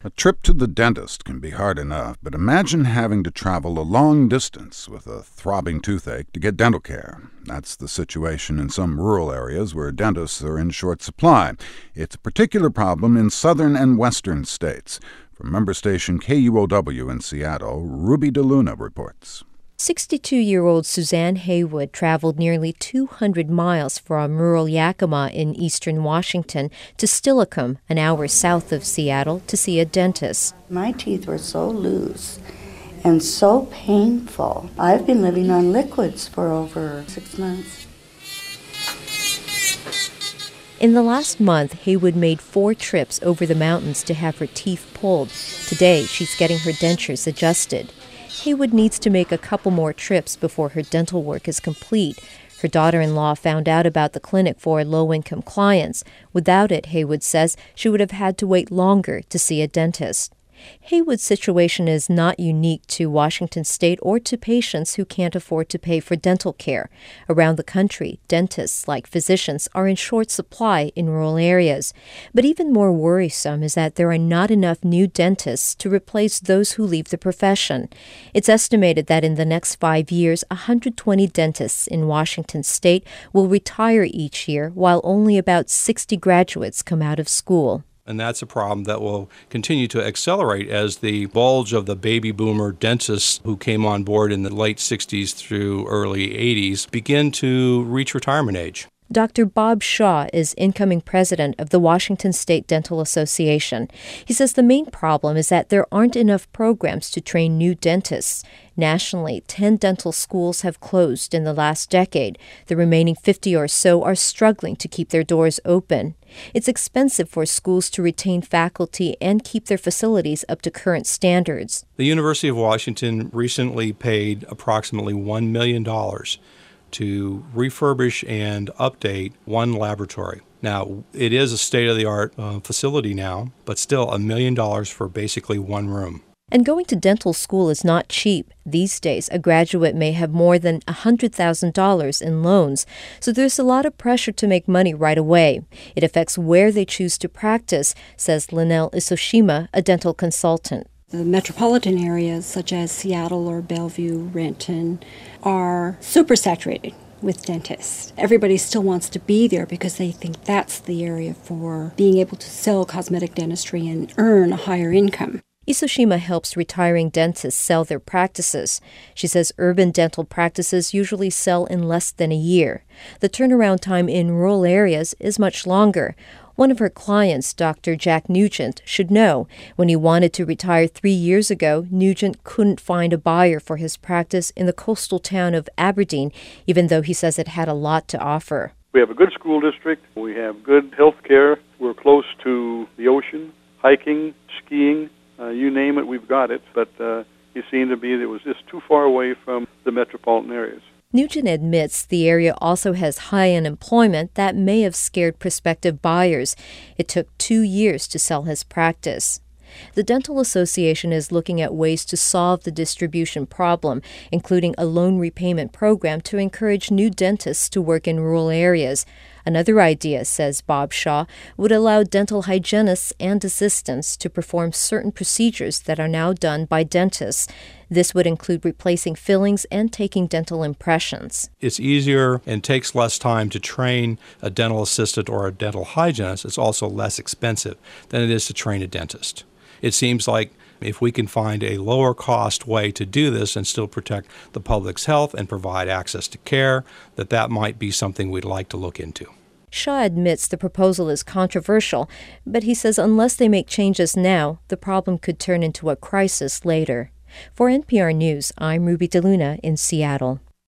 A trip to the dentist can be hard enough, but imagine having to travel a long distance with a throbbing toothache to get dental care. That's the situation in some rural areas where dentists are in short supply. It's a particular problem in southern and western states. From member station KUOW in Seattle, Ruby DeLuna reports. 62-year-old Suzanne Haywood traveled nearly 200 miles from rural Yakima in eastern Washington to Steilacoom, an hour south of Seattle, to see a dentist. My teeth were so loose and so painful. I've been living on liquids for over 6 months. In the last month, Haywood made 4 trips over the mountains to have her teeth pulled. Today, she's getting her dentures adjusted. Haywood needs to make a couple more trips before her dental work is complete. Her daughter-in-law found out about the clinic for low-income clients. Without it, Haywood says, she would have had to wait longer to see a dentist. Haywood's situation is not unique to Washington State or to patients who can't afford to pay for dental care. Around the country, dentists, like physicians, are in short supply in rural areas. But even more worrisome is that there are not enough new dentists to replace those who leave the profession. It's estimated that in the next 5 years, 120 dentists in Washington State will retire each year, while only about 60 graduates come out of school. And that's a problem that will continue to accelerate as the bulge of the baby boomer dentists who came on board in the late 60s through early 80s begin to reach retirement age. Dr. Bob Shaw is incoming president of the Washington State Dental Association. He says the main problem is that there aren't enough programs to train new dentists. Nationally, 10 dental schools have closed in the last decade. The remaining 50 or so are struggling to keep their doors open. It's expensive for schools to retain faculty and keep their facilities up to current standards. The University of Washington recently paid approximately $1 million to refurbish and update one laboratory. Now, it is a state-of-the-art facility now, but still $1 million for basically one room. And going to dental school is not cheap. These days, a graduate may have more than $100,000 in loans, so there's a lot of pressure to make money right away. It affects where they choose to practice, says Linnell Isoshima, a dental consultant. The metropolitan areas, such as Seattle or Bellevue, Renton, are supersaturated with dentists. Everybody still wants to be there because they think that's the area for being able to sell cosmetic dentistry and earn a higher income. Isoshima helps retiring dentists sell their practices. She says urban dental practices usually sell in less than a year. The turnaround time in rural areas is much longer. One of her clients, Dr. Jack Nugent, should know. When he wanted to retire 3 years ago, Nugent couldn't find a buyer for his practice in the coastal town of Aberdeen, even though he says it had a lot to offer. We have a good school district. We have good health care. We're close to the ocean, hiking, skiing. You name it, we've got it. But it seemed to be that it was just too far away from the metropolitan areas. Nugent admits the area also has high unemployment that may have scared prospective buyers. It took 2 years to sell his practice. The Dental Association is looking at ways to solve the distribution problem, including a loan repayment program to encourage new dentists to work in rural areas. Another idea, says Bob Shaw, would allow dental hygienists and assistants to perform certain procedures that are now done by dentists. This would include replacing fillings and taking dental impressions. It's easier and takes less time to train a dental assistant or a dental hygienist. It's also less expensive than it is to train a dentist. It seems like if we can find a lower cost way to do this and still protect the public's health and provide access to care, that might be something we'd like to look into. Shaw admits the proposal is controversial, but he says unless they make changes now, the problem could turn into a crisis later. For NPR News, I'm Ruby DeLuna in Seattle.